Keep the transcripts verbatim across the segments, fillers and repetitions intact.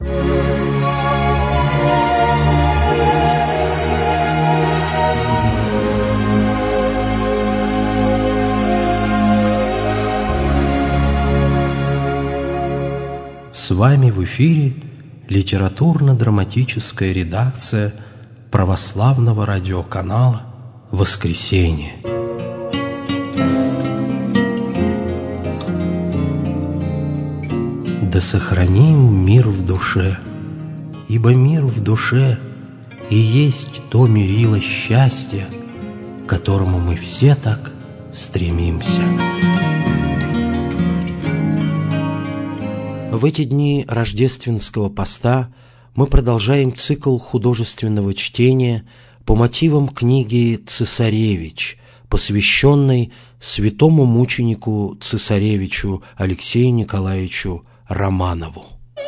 С вами в эфире литературно-драматическая редакция православного радиоканала «Воскресенье». Да сохраним мир в душе, ибо мир в душе и есть то мерило счастья, к которому мы все так стремимся. В эти дни рождественского поста мы продолжаем цикл художественного чтения по мотивам книги «Цесаревич», посвященной святому мученику цесаревичу Алексею Николаевичу Романову.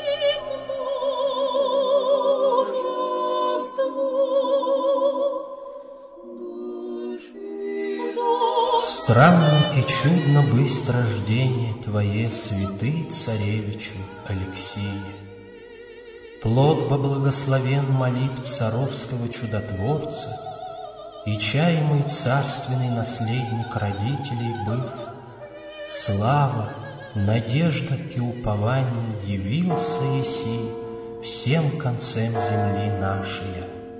Странно и чудно быстро рождение твое, святый царевичу Алексее. Плод поблагословен молитв Саровского чудотворца, и чаемый царственный наследник родителей быв, слава, надежда и упование явился еси всем концем земли нашей.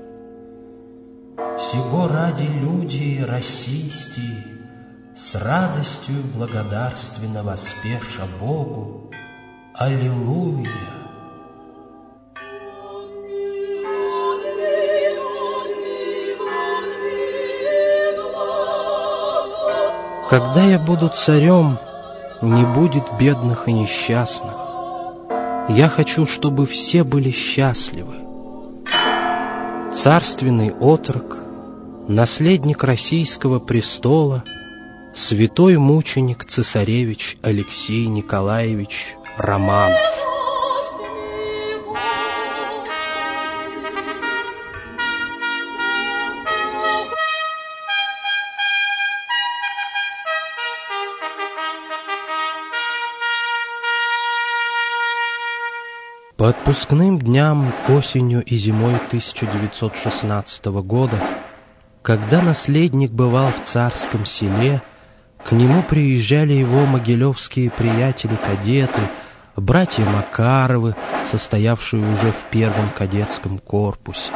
Сего ради люди российские с радостью благодарственно воспеша Богу. Аллилуйя! Когда я буду царем, не будет бедных и несчастных. Я хочу, чтобы все были счастливы. Царственный отрок, наследник российского престола, святой мученик цесаревич Алексей Николаевич Романов. По отпускным дням осенью и зимой тысяча девятьсот шестнадцатого года, когда наследник бывал в Царском Селе, к нему приезжали его могилевские приятели-кадеты, братья Макаровы, состоявшие уже в первом кадетском корпусе.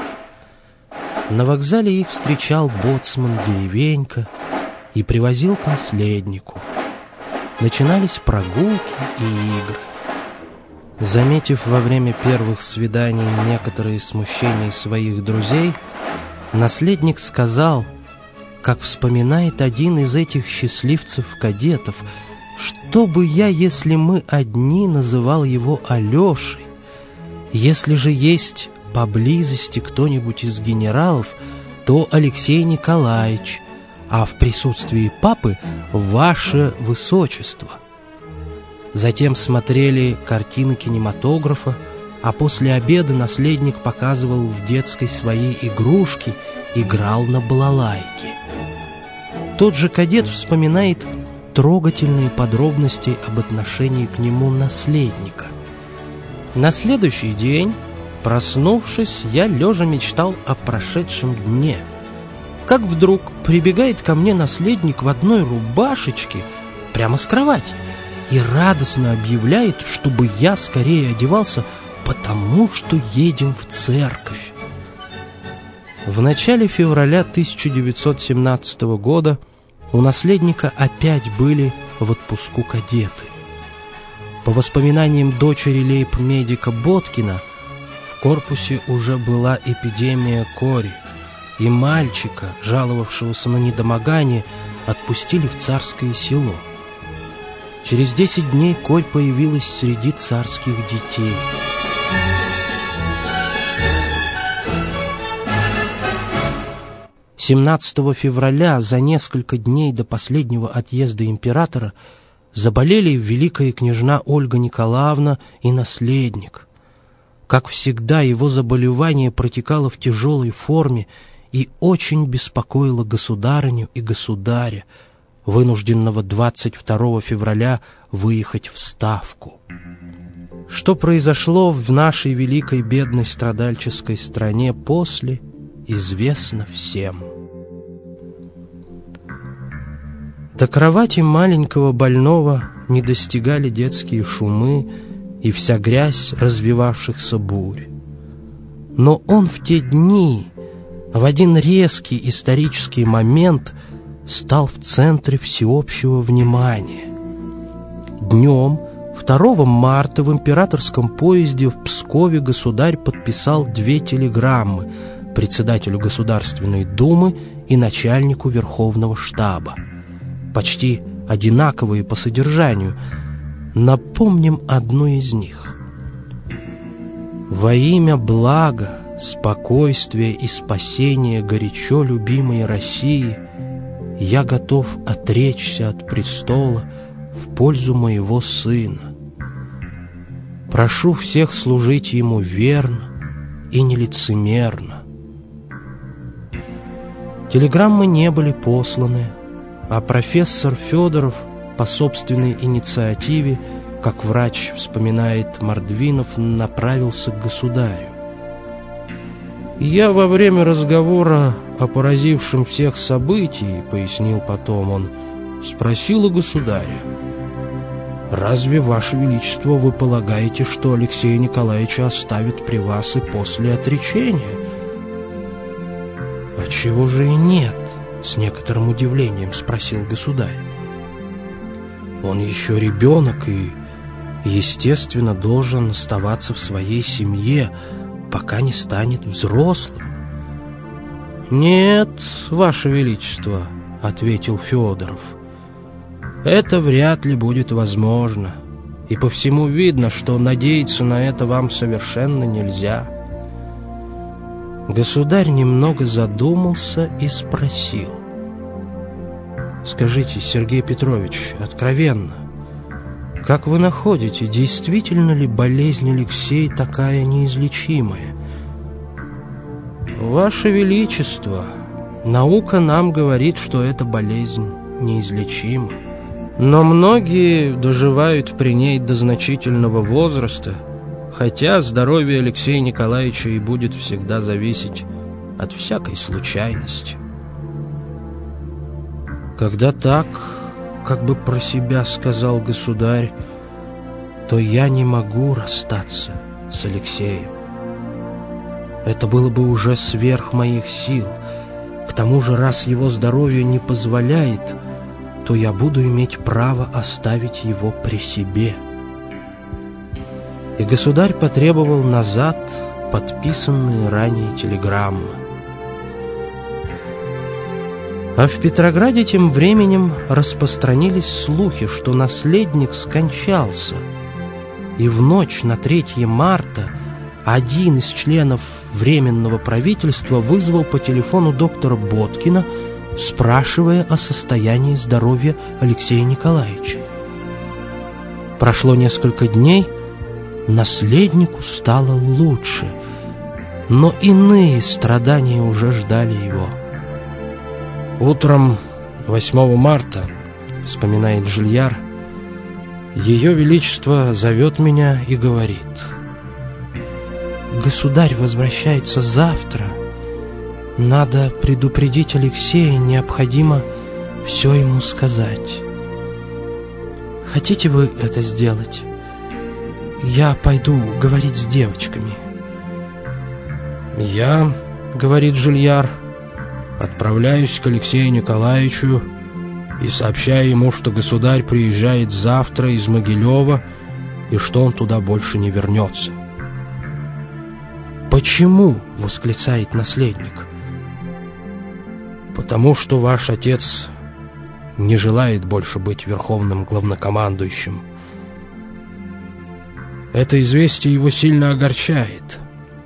На вокзале их встречал боцман Деревенька и привозил к наследнику. Начинались прогулки и игры. Заметив во время первых свиданий некоторые смущения своих друзей, наследник сказал, как вспоминает один из этих счастливцев-кадетов, что бы я, если мы одни, называл его Алешей. Если же есть поблизости кто-нибудь из генералов, то Алексей Николаевич, а в присутствии папы ваше высочество. Затем смотрели картины кинематографа, а после обеда наследник показывал в детской свои игрушки, играл на балалайке. Тот же кадет вспоминает трогательные подробности об отношении к нему наследника. На следующий день, проснувшись, я лежа мечтал о прошедшем дне. Как вдруг прибегает ко мне наследник в одной рубашечке прямо с кровати и радостно объявляет, чтобы я скорее одевался, потому что едем в церковь. В начале февраля тысяча девятьсот семнадцатого года у наследника опять были в отпуску кадеты. По воспоминаниям дочери лейб-медика Боткина, в корпусе уже была эпидемия кори, и мальчика, жаловавшегося на недомогание, отпустили в Царское Село. Через десять дней корь появилась среди царских детей. семнадцатого февраля, за несколько дней до последнего отъезда императора, заболели великая княжна Ольга Николаевна и наследник. Как всегда, его заболевание протекало в тяжелой форме и очень беспокоило государыню и государя, вынужденного двадцать второго февраля выехать в Ставку. Что произошло в нашей великой бедной страдальческой стране после, известно всем. До кровати маленького больного не достигали детские шумы и вся грязь развивавшихся бурь. Но он в те дни, в один резкий исторический момент, стал в центре всеобщего внимания. Днем второго марта в императорском поезде в Пскове государь подписал две телеграммы председателю Государственной Думы и начальнику Верховного штаба, почти одинаковые по содержанию. Напомним одну из них. «Во имя блага, спокойствия и спасения горячо любимой России я готов отречься от престола в пользу моего сына. Прошу всех служить ему верно и нелицемерно». Телеграммы не были посланы, а профессор Федоров по собственной инициативе, как врач вспоминает Мордвинов, направился к государю. «Я во время разговора о поразившем всех событии, — пояснил потом он, — спросил у государя: разве, Ваше Величество, вы полагаете, что Алексея Николаевича оставят при вас и после отречения? А чего же и нет? — с некоторым удивлением спросил государь. Он еще ребенок и, естественно, должен оставаться в своей семье, пока не станет взрослым. «Нет, Ваше Величество, — ответил Федоров, — это вряд ли будет возможно, и по всему видно, что надеяться на это вам совершенно нельзя». Государь немного задумался и спросил: «Скажите, Сергей Петрович, откровенно, как вы находите, действительно ли болезнь Алексея такая неизлечимая?» «Ваше Величество, наука нам говорит, что эта болезнь неизлечима, но многие доживают при ней до значительного возраста, хотя здоровье Алексея Николаевича и будет всегда зависеть от всякой случайности». «Когда так, как бы про себя сказал государь, то я не могу расстаться с Алексеем. Это было бы уже сверх моих сил. К тому же, раз его здоровье не позволяет, то я буду иметь право оставить его при себе». И государь потребовал назад подписанные ранее телеграммы. А в Петрограде тем временем распространились слухи, что наследник скончался, и в ночь на третье марта один из членов Временного правительства вызвал по телефону доктора Боткина, спрашивая о состоянии здоровья Алексея Николаевича. Прошло несколько дней, наследнику стало лучше, но иные страдания уже ждали его. «Утром восьмого марта, — вспоминает Жильяр, — Ее Величество зовет меня и говорит: государь возвращается завтра. Надо предупредить Алексея, необходимо все ему сказать. Хотите вы это сделать? Я пойду говорить с девочками». «Я, — говорит Жильяр, — отправляюсь к Алексею Николаевичу и сообщаю ему, что государь приезжает завтра из Могилева и что он туда больше не вернется». «Почему?» — восклицает наследник. «Потому что ваш отец не желает больше быть верховным главнокомандующим. Это известие его сильно огорчает.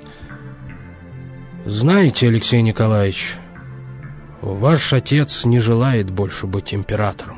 Знаете, Алексей Николаевич, ваш отец не желает больше быть императором».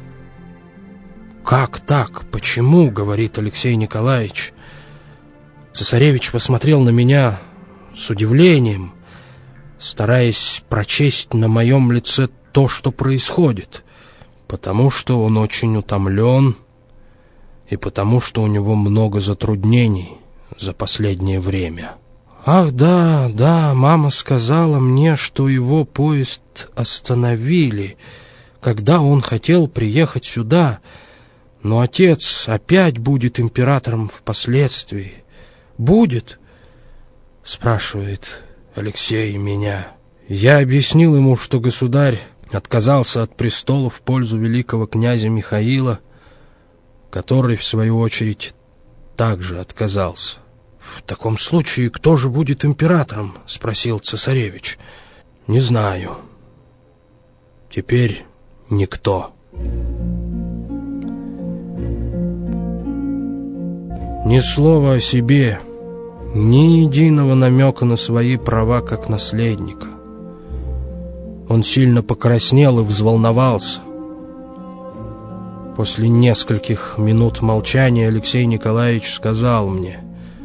«Как так? Почему?» — говорит Алексей Николаевич. Цесаревич посмотрел на меня с удивлением, стараясь прочесть на моем лице то, что происходит, потому что он очень утомлен и потому, что у него много затруднений за последнее время. Ах, да, да, мама сказала мне, что его поезд остановили, когда он хотел приехать сюда, но отец опять будет императором впоследствии. Будет? Спрашивает Алексей меня. Я объяснил ему, что государь отказался от престола в пользу великого князя Михаила, который, в свою очередь, также отказался. «В таком случае кто же будет императором?» — спросил цесаревич. «Не знаю. Теперь никто». Ни слова о себе, ни единого намека на свои права как наследника. Он сильно покраснел и взволновался. После нескольких минут молчания Алексей Николаевич сказал мне: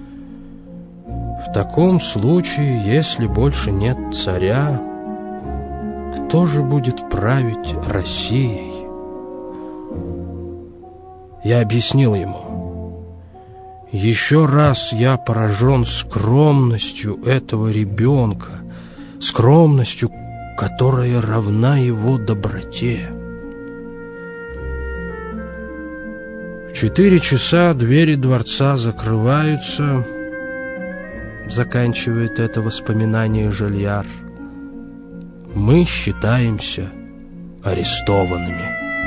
«В таком случае, если больше нет царя, кто же будет править Россией?» Я объяснил ему: «Еще раз я поражен скромностью этого ребенка, скромностью, которая равна его доброте». В четыре часа двери дворца закрываются, заканчивает это воспоминание Жильяр. Мы считаемся арестованными.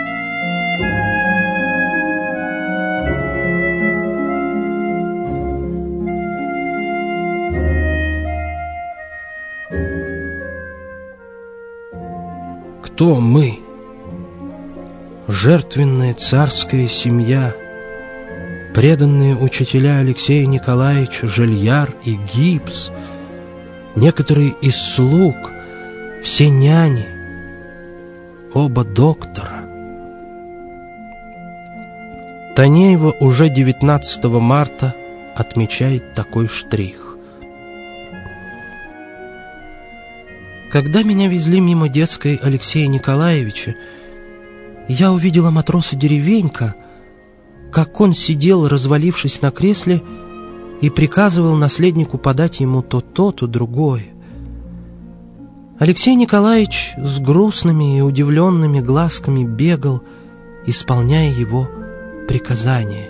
Кто мы? Жертвенная царская семья, преданные учителя Алексея Николаевича Жильяр и Гипс, некоторые из слуг, все няни, оба доктора. Танеева уже девятнадцатого марта отмечает такой штрих. Когда меня везли мимо детской Алексея Николаевича, я увидела матроса Деревенька, как он сидел, развалившись на кресле, и приказывал наследнику подать ему то то, то другое. Алексей Николаевич с грустными и удивленными глазками бегал, исполняя его приказания.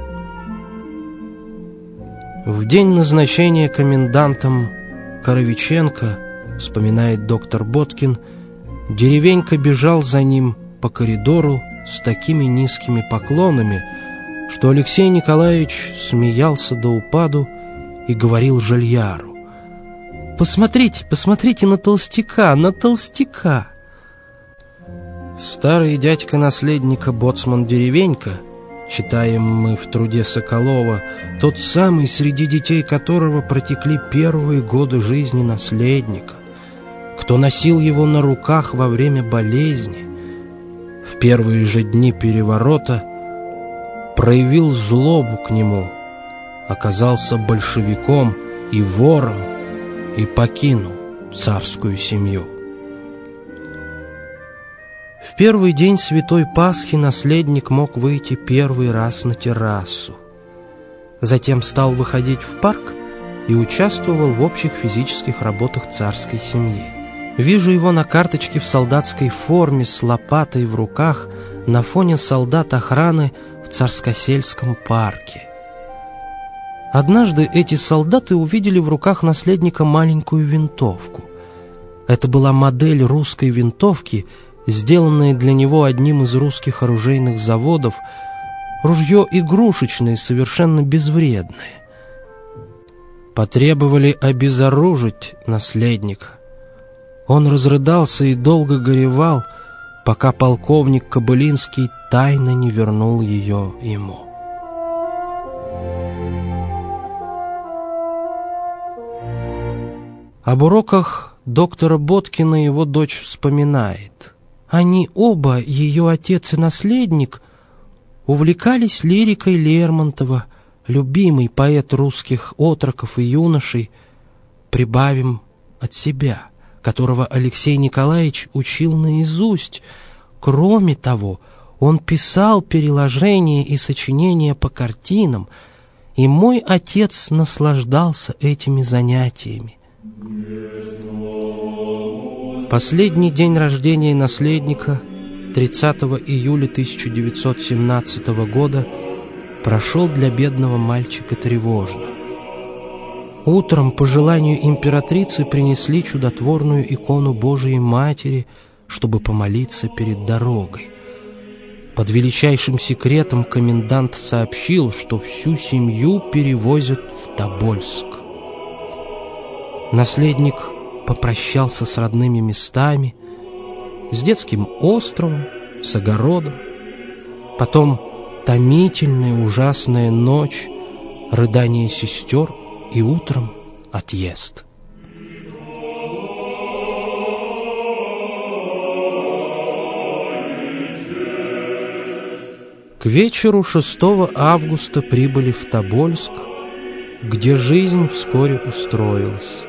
В день назначения комендантом Коровиченко, вспоминает доктор Боткин, Деревенька бежал за ним по коридору с такими низкими поклонами, что Алексей Николаевич смеялся до упаду и говорил Жильяру: «Посмотрите, посмотрите на толстяка, на толстяка!» Старый дядька наследника боцман Деревенька, читаем мы в труде Соколова, тот самый, среди детей которого протекли первые годы жизни наследника, кто носил его на руках во время болезни, в первые же дни переворота проявил злобу к нему, оказался большевиком и вором и покинул царскую семью. В первый день Святой Пасхи наследник мог выйти первый раз на террасу. Затем стал выходить в парк и участвовал в общих физических работах царской семьи. Вижу его на карточке в солдатской форме с лопатой в руках на фоне солдат охраны в Царскосельском парке. Однажды эти солдаты увидели в руках наследника маленькую винтовку. Это была модель русской винтовки, сделанная для него одним из русских оружейных заводов, ружье игрушечное, совершенно безвредное. Потребовали обезоружить наследника. Он разрыдался и долго горевал, пока полковник Кобылинский тайно не вернул ее ему. Об уроках доктора Боткина его дочь вспоминает. Они оба, ее отец и наследник, увлекались лирикой Лермонтова, любимый поэт русских отроков и юношей, прибавим от себя, которого Алексей Николаевич учил наизусть. Кроме того, Он писал переложения и сочинения по картинам, и мой отец наслаждался этими занятиями. Последний день рождения наследника, тридцатого июля тысяча девятьсот семнадцатого года, прошел для бедного мальчика тревожно. Утром по желанию императрицы принесли чудотворную икону Божией Матери, чтобы помолиться перед дорогой. Под величайшим секретом комендант сообщил, что всю семью перевозят в Тобольск. Наследник попрощался с родными местами, с детским островом, с огородом. Потом томительная ужасная ночь, рыдание сестер и утром отъезд. К вечеру шестого августа прибыли в Тобольск, где жизнь вскоре устроилась.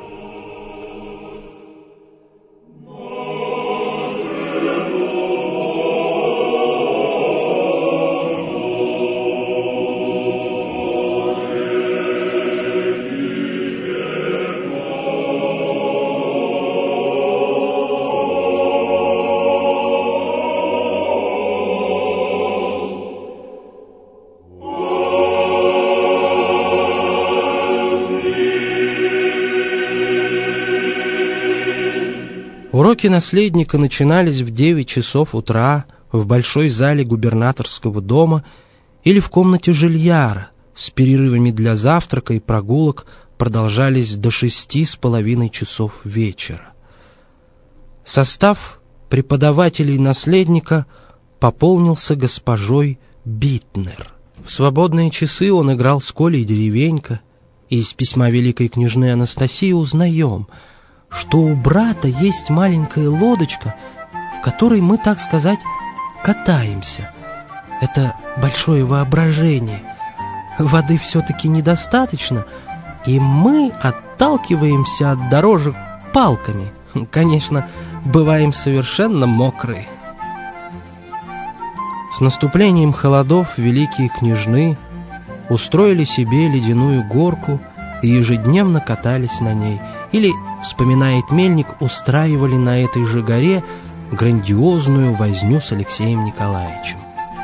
Уроки наследника начинались в девять часов утра в большой зале губернаторского дома или в комнате Жильяра, с перерывами для завтрака и прогулок продолжались до шести с половиной часов вечера. Состав преподавателей наследника пополнился госпожой Битнер. В свободные часы он играл с Колей Деревенько, и из письма великой княжны Анастасии узнаем, что у брата есть маленькая лодочка, в которой мы, так сказать, катаемся. Это большое воображение. Воды все-таки недостаточно, и мы отталкиваемся от дорожек палками. Конечно, бываем совершенно мокрые. С наступлением холодов великие княжны устроили себе ледяную горку и ежедневно катались на ней, или, вспоминает Мельник, устраивали на этой же горе грандиозную возню с Алексеем Николаевичем.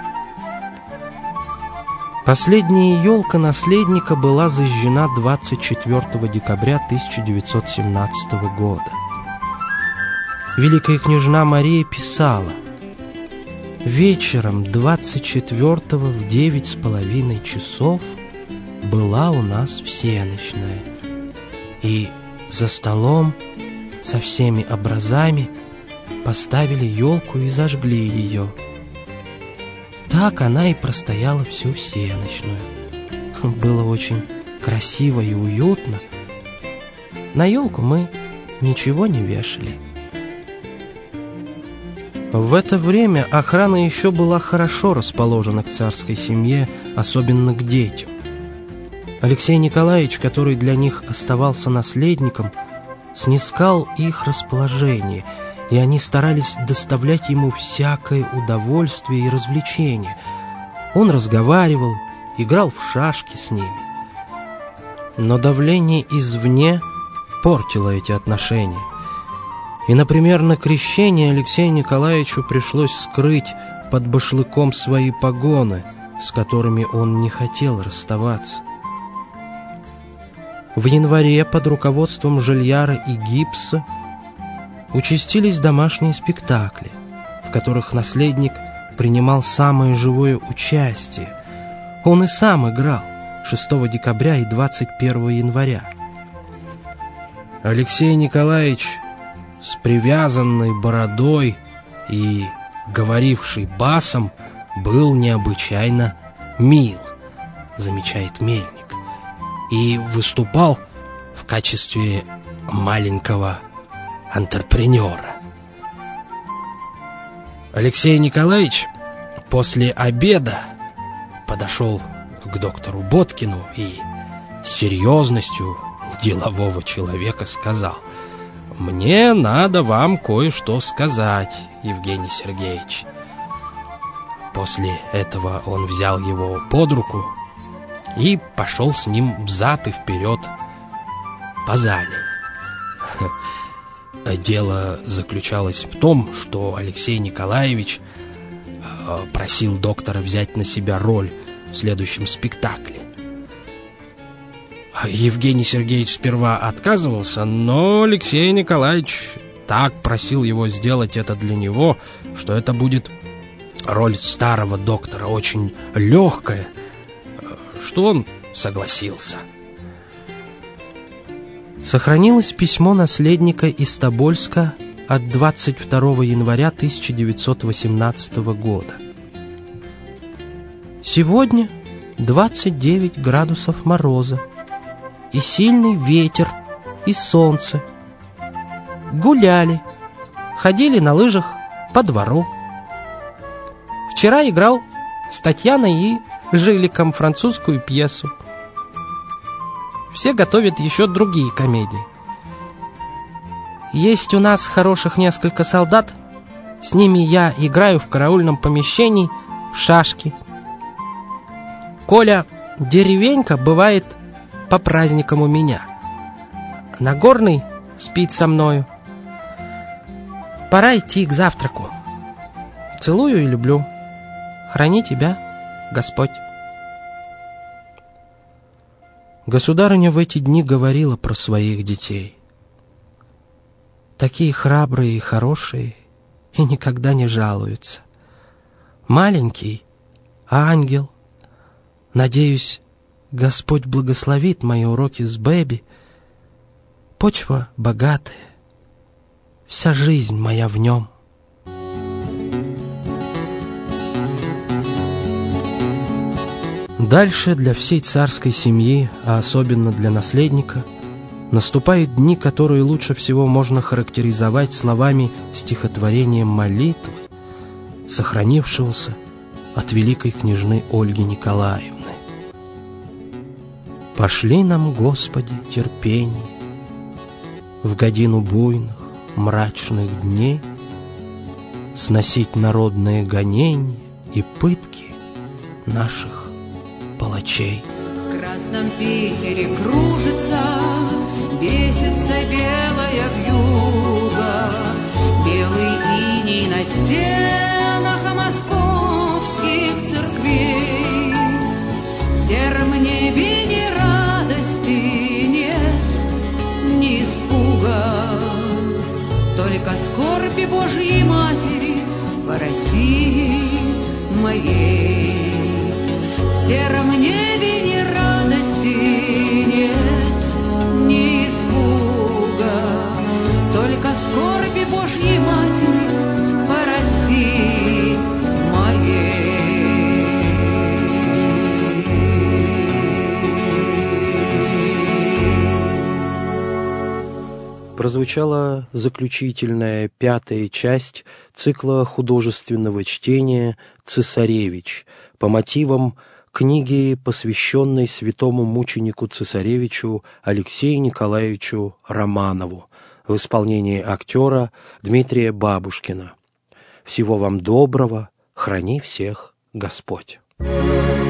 Последняя елка наследника была зажжена двадцать четвёртого декабря тысяча девятьсот семнадцатого года. Великая княжна Мария писала: «Вечером двадцать четвёртого в девять с половиной часов была у нас всенощная, и за столом со всеми образами поставили елку и зажгли ее. Так она и простояла всю всенощную. Было очень красиво и уютно. На елку мы ничего не вешали». В это время охрана еще была хорошо расположена к царской семье, особенно к детям. Алексей Николаевич, который для них оставался наследником, снискал их расположение, и они старались доставлять ему всякое удовольствие и развлечение. Он разговаривал, играл в шашки с ними. Но давление извне портило эти отношения. И, например, на крещение Алексею Николаевичу пришлось скрыть под башлыком свои погоны, с которыми он не хотел расставаться. В январе под руководством Жильяра и Гипса участились домашние спектакли, в которых наследник принимал самое живое участие. Он и сам играл шестого декабря и двадцать первого января. Алексей Николаевич с привязанной бородой и говоривший басом был необычайно мил, замечает Мельник, и выступал в качестве маленького антрепренера. Алексей Николаевич после обеда подошел к доктору Боткину и с серьезностью делового человека сказал: «Мне надо вам кое-что сказать, Евгений Сергеевич. После этого он взял его под руку и пошел с ним взад и вперед по зале. Дело заключалось в том, что Алексей Николаевич просил доктора взять на себя роль в следующем спектакле. Евгений Сергеевич сперва отказывался, но Алексей Николаевич так просил его сделать это для него, что это будет роль старого доктора, очень легкая, что он согласился. Сохранилось письмо наследника из Тобольска от двадцать второго января тысяча девятьсот восемнадцатого года. Сегодня двадцать девять градусов мороза, и сильный ветер, и солнце. Гуляли, ходили на лыжах по двору. Вчера играл с Татьяной и Жиликом французскую пьесу. Все готовят еще другие комедии. Есть у нас хороших несколько солдат. С ними я играю в караульном помещении в шашки. Коля деревенька бывает по праздникам у меня. Нагорный спит со мною. Пора идти к завтраку. Целую и люблю. Храни тебя, Господь. Государыня в эти дни говорила про своих детей. Такие храбрые и хорошие, и никогда не жалуются. Маленький ангел. Надеюсь, Господь благословит мои уроки с Бэби. Почва богатая, вся жизнь моя в нем. Дальше для всей царской семьи, а особенно для наследника, наступают дни, которые лучше всего можно характеризовать словами стихотворения молитвы, сохранившегося от великой княжны Ольги Николаевны. «Пошли нам, Господи, терпение в годину буйных, мрачных дней сносить народные гонения и пытки наших палачей». В красном Питере кружится, бесится белая вьюга, белый иней на стенах московских церквей. В сером небе ни радости нет, ни испуга, только скорби Божьей Матери по России моей. В сером небе ни радости нет, ни испуга, только скорби Божьей Матери по России моей. Прозвучала заключительная пятая часть цикла художественного чтения «Цесаревич» по мотивам книги, посвященной святому мученику цесаревичу Алексею Николаевичу Романову в исполнении актера Дмитрия Бабушкина. Всего вам доброго, храни всех Господь.